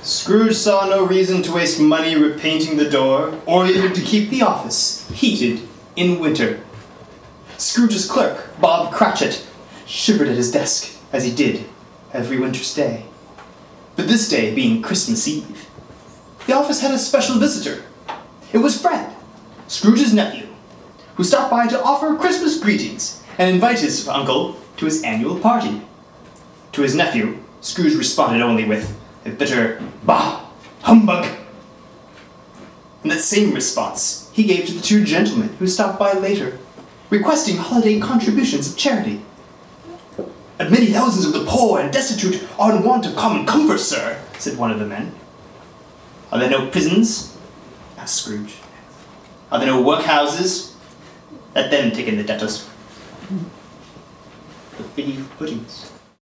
Scrooge saw no reason to waste money repainting the door, or even to keep the office heated in winter. Scrooge's clerk, Bob Cratchit, shivered at his desk, as he did every winter's day. But this day being Christmas Eve, the office had a special visitor. It was Fred, Scrooge's nephew, who stopped by to offer Christmas greetings and invite his uncle to his annual party. To his nephew, Scrooge responded only with a bitter, "Bah! Humbug!" And that same response he gave to the two gentlemen who stopped by later, requesting holiday contributions of charity. "And many thousands of the poor and destitute are in want of common comfort, sir," said one of the men. "Are there no prisons?" asked Scrooge. "Are there no workhouses? Let them take in the debtors." The figgy puddings.